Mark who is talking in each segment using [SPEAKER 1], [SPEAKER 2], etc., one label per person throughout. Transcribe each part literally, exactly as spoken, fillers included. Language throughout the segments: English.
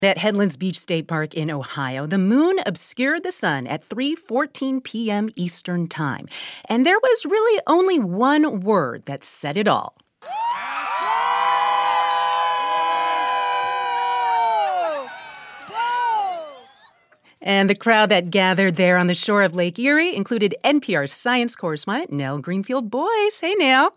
[SPEAKER 1] At Headlands Beach State Park in Ohio, the moon obscured the sun at three fourteen p.m. Eastern Time. And there was really only one word that said it all. And the crowd that gathered there on the shore of Lake Erie included N P R science correspondent Nell Greenfield-Boyce. Hey, Nell.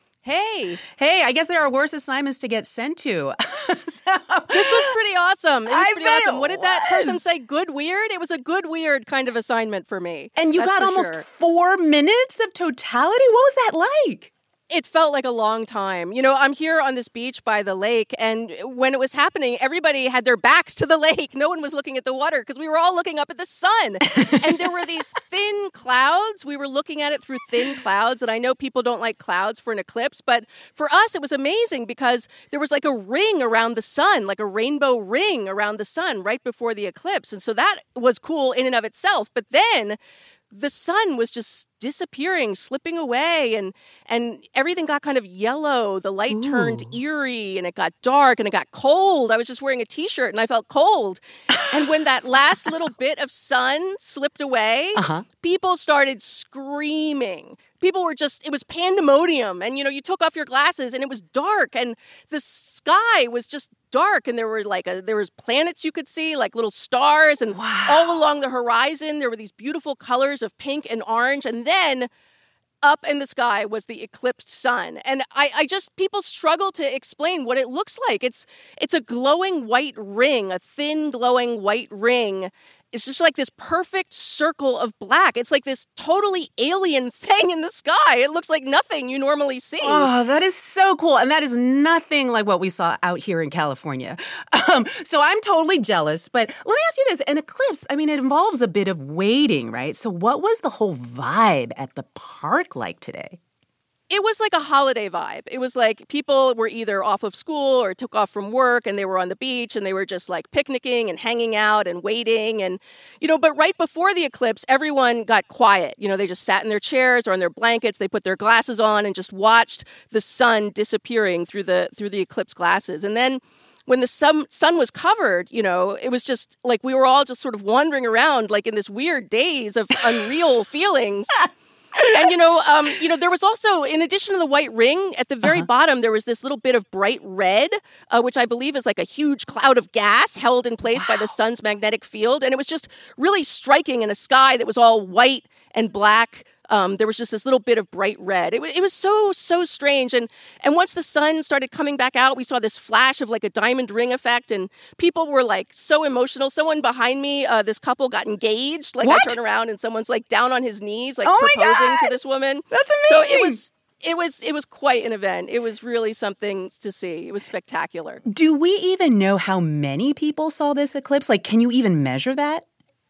[SPEAKER 2] Hey.
[SPEAKER 1] Hey, I guess there are worse assignments to get sent to.
[SPEAKER 2] so, this was pretty awesome. It was
[SPEAKER 1] I
[SPEAKER 2] pretty
[SPEAKER 1] bet
[SPEAKER 2] awesome.
[SPEAKER 1] it
[SPEAKER 2] What did that person say? Good weird? It was a good weird kind of assignment for me.
[SPEAKER 1] And you
[SPEAKER 2] That's
[SPEAKER 1] got almost
[SPEAKER 2] sure.
[SPEAKER 1] four minutes of totality? What was that like?
[SPEAKER 2] It felt like a long time. You know, I'm here on this beach by the lake, and when it was happening, everybody had their backs to the lake. No one was looking at the water because we were all looking up at the sun. And there were these thin clouds. We were looking at it through thin clouds, and I know people don't like clouds for an eclipse, but for us, it was amazing because there was like a ring around the sun, like a rainbow ring around the sun right before the eclipse. And so that was cool in and of itself. But then the sun was just disappearing, slipping away, and and everything got kind of yellow. The light
[SPEAKER 1] Ooh.
[SPEAKER 2] turned eerie, and it got dark, and it got cold. I was just wearing a T-shirt, and I felt cold. And when that last little bit of sun slipped away,
[SPEAKER 1] uh-huh.
[SPEAKER 2] people started screaming. People were just, it was pandemonium. And, you know, you took off your glasses, and it was dark, and the sky was just dark, and there were like a, there was planets you could see, like little stars, and
[SPEAKER 1] wow.
[SPEAKER 2] all along the horizon there were these beautiful colors of pink and orange, and then up in the sky was the eclipsed sun. And I, I just, people struggle to explain what it looks like. It's it's a glowing white ring, a thin glowing white ring. It's just like this perfect circle of black. It's like this totally alien thing in the sky. It looks like nothing you normally see.
[SPEAKER 1] Oh, that is so cool. And that is nothing like what we saw out here in California. Um, so I'm totally jealous. But let me ask you this. An eclipse, I mean, it involves a bit of waiting, right? So what was the whole vibe at the park like today?
[SPEAKER 2] It was like a holiday vibe. It was like people were either off of school or took off from work, and they were on the beach, and they were just like picnicking and hanging out and waiting. And, you know, but right before the eclipse, everyone got quiet. You know, they just sat in their chairs or on their blankets. They put their glasses on and just watched the sun disappearing through the through the eclipse glasses. And then when the sun, sun was covered, you know, it was just like we were all just sort of wandering around like in this weird daze of unreal feelings. And, you know, um, you know, there was also, in addition to the white ring, at the very uh-huh. bottom, there was this little bit of bright red, uh, which I believe is like a huge cloud of gas held in place wow. by the sun's magnetic field. And it was just really striking in a sky that was all white and black. Um, there was just this little bit of bright red. It, w- it was so, so strange. And and once the sun started coming back out, we saw this flash of like a diamond ring effect. And people were like so emotional. Someone behind me, uh, this couple got engaged. Like
[SPEAKER 1] what?
[SPEAKER 2] I turn around and someone's like down on his knees, like
[SPEAKER 1] oh
[SPEAKER 2] proposing to this woman.
[SPEAKER 1] That's amazing.
[SPEAKER 2] So it was, it was, it was quite an event. It was really something to see. It was spectacular.
[SPEAKER 1] Do we even know how many people saw this eclipse? Like, can you even measure that?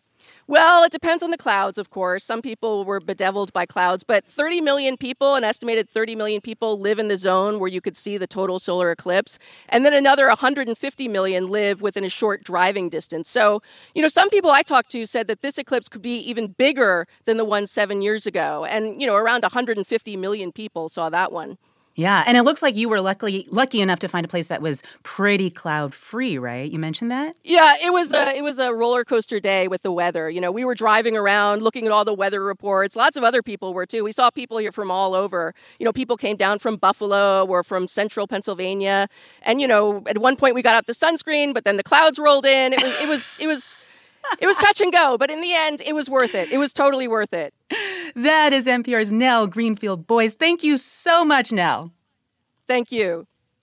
[SPEAKER 2] Well, it depends on the clouds, of course. Some people were bedeviled by clouds, but thirty million people, an estimated thirty million people live in the zone where you could see the total solar eclipse. And then another one hundred fifty million live within a short driving distance. So, you know, some people I talked to said that this eclipse could be even bigger than the one seven years ago. And, you know, around one hundred fifty million people saw that one.
[SPEAKER 1] Yeah, and it looks like you were lucky lucky enough to find a place that was pretty cloud-free, right? You mentioned that?
[SPEAKER 2] Yeah, it was a, it was a roller coaster day with the weather. You know, we were driving around looking at all the weather reports. Lots of other people were, too. We saw people here from all over. You know, people came down from Buffalo or from central Pennsylvania. And, you know, at one point we got out the sunscreen, but then the clouds rolled in. It was, it was, it was... It was touch and go, but in the end, it was worth it. It was totally worth it.
[SPEAKER 1] That is N P R's Nell Greenfield-Boyce. Thank you so much, Nell.
[SPEAKER 2] Thank you.